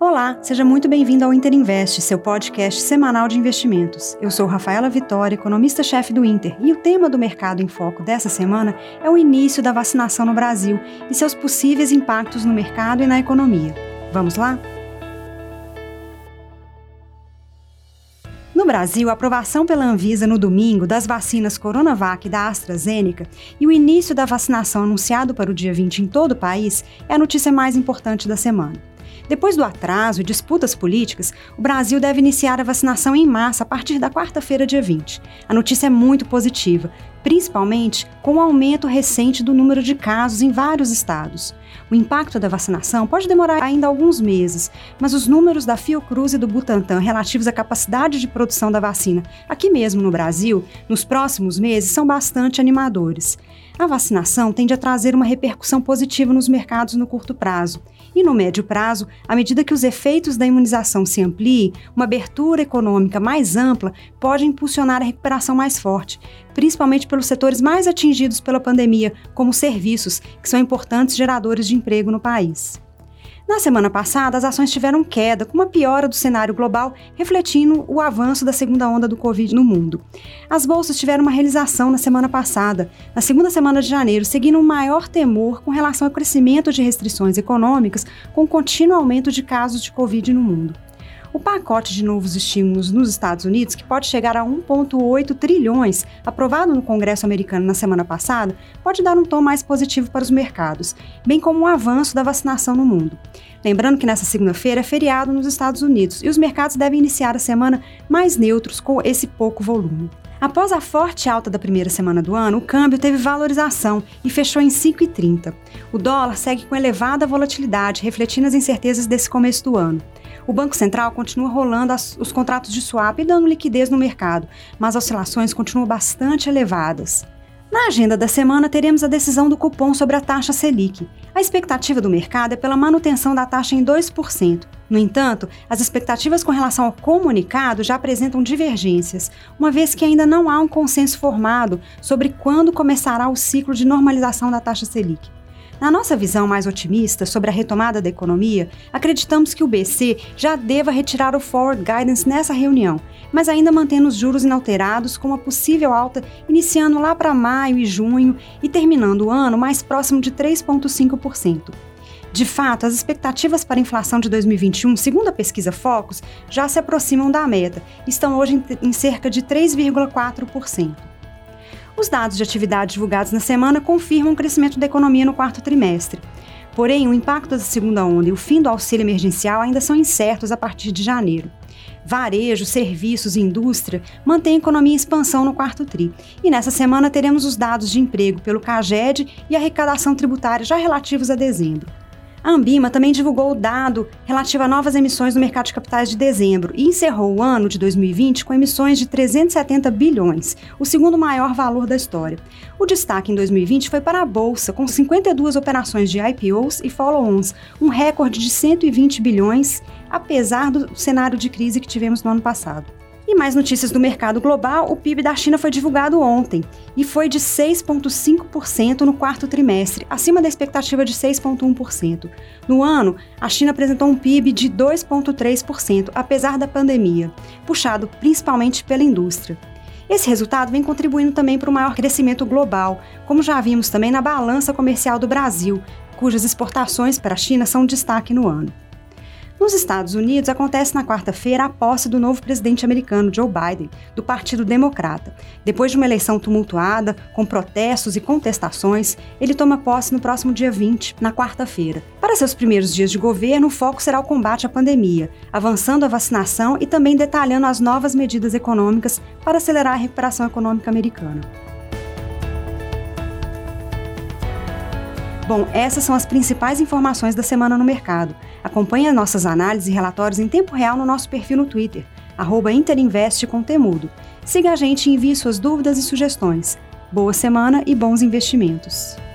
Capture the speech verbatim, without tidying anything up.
Olá, seja muito bem-vindo ao Inter Invest, seu podcast semanal de investimentos. Eu sou Rafaela Vitória, economista-chefe do Inter, e o tema do Mercado em Foco dessa semana é o início da vacinação no Brasil e seus possíveis impactos no mercado e na economia. Vamos lá? No Brasil, a aprovação pela Anvisa no domingo das vacinas Coronavac e da AstraZeneca e o início da vacinação anunciado para o dia vinte em todo o país é a notícia mais importante da semana. Depois do atraso e disputas políticas, o Brasil deve iniciar a vacinação em massa a partir da quarta-feira, dia vinte. A notícia é muito positiva, principalmente com o aumento recente do número de casos em vários estados. O impacto da vacinação pode demorar ainda alguns meses, mas os números da Fiocruz e do Butantan relativos à capacidade de produção da vacina aqui mesmo no Brasil, nos próximos meses, são bastante animadores. A vacinação tende a trazer uma repercussão positiva nos mercados no curto prazo. E no médio prazo, à medida que os efeitos da imunização se ampliem, uma abertura econômica mais ampla pode impulsionar a recuperação mais forte, principalmente pelos setores mais atingidos pela pandemia, como serviços, que são importantes geradores de emprego no país. Na semana passada, as ações tiveram queda, com uma piora do cenário global, refletindo o avanço da segunda onda do Covid no mundo. As bolsas tiveram uma realização na semana passada, na segunda semana de janeiro, seguindo um maior temor com relação ao crescimento de restrições econômicas, com o contínuo aumento de casos de Covid no mundo. O pacote de novos estímulos nos Estados Unidos, que pode chegar a um vírgula oito trilhões, aprovado no Congresso americano na semana passada, pode dar um tom mais positivo para os mercados, bem como um avanço da vacinação no mundo. Lembrando que nessa segunda-feira é feriado nos Estados Unidos e os mercados devem iniciar a semana mais neutros com esse pouco volume. Após a forte alta da primeira semana do ano, o câmbio teve valorização e fechou em cinco reais e trinta centavos. O dólar segue com elevada volatilidade, refletindo as incertezas desse começo do ano. O Banco Central continua rolando as, os contratos de swap e dando liquidez no mercado, mas as oscilações continuam bastante elevadas. Na agenda da semana, teremos a decisão do cupom sobre a taxa Selic. A expectativa do mercado é pela manutenção da taxa em dois por cento. No entanto, as expectativas com relação ao comunicado já apresentam divergências, uma vez que ainda não há um consenso formado sobre quando começará o ciclo de normalização da taxa Selic. Na nossa visão mais otimista sobre a retomada da economia, acreditamos que o B C já deva retirar o Forward Guidance nessa reunião, mas ainda mantendo os juros inalterados com uma possível alta iniciando lá para maio e junho e terminando o ano mais próximo de três vírgula cinco por cento. De fato, as expectativas para a inflação de dois mil e vinte e um, segundo a pesquisa Focus, já se aproximam da meta e estão hoje em, em cerca de três vírgula quatro por cento. Os dados de atividade divulgados na semana confirmam o crescimento da economia no quarto trimestre. Porém, o impacto da segunda onda e o fim do auxílio emergencial ainda são incertos a partir de janeiro. Varejo, serviços e indústria mantêm a economia em expansão no quarto tri. E nessa semana teremos os dados de emprego pelo CAGED e arrecadação tributária já relativos a dezembro. A Anbima também divulgou o dado relativo a novas emissões no mercado de capitais de dezembro e encerrou o ano de dois mil e vinte com emissões de trezentos e setenta bilhões, o segundo maior valor da história. O destaque em dois mil e vinte foi para a Bolsa, com cinquenta e duas operações de I P Os e follow-ons, um recorde de cento e vinte bilhões, apesar do cenário de crise que tivemos no ano passado. E mais notícias do mercado global, o P I B da China foi divulgado ontem e foi de seis vírgula cinco por cento no quarto trimestre, acima da expectativa de seis vírgula um por cento. No ano, a China apresentou um P I B de dois vírgula três por cento, apesar da pandemia, puxado principalmente pela indústria. Esse resultado vem contribuindo também para o maior crescimento global, como já vimos também na balança comercial do Brasil, cujas exportações para a China são um destaque no ano. Nos Estados Unidos, acontece na quarta-feira a posse do novo presidente americano, Joe Biden, do Partido Democrata. Depois de uma eleição tumultuada, com protestos e contestações, ele toma posse no próximo dia vinte, na quarta-feira. Para seus primeiros dias de governo, o foco será o combate à pandemia, avançando a vacinação e também detalhando as novas medidas econômicas para acelerar a recuperação econômica americana. Bom, essas são as principais informações da semana no mercado. Acompanhe as nossas análises e relatórios em tempo real no nosso perfil no Twitter, arroba Interinvest com Temudo. Siga a gente e envie suas dúvidas e sugestões. Boa semana e bons investimentos!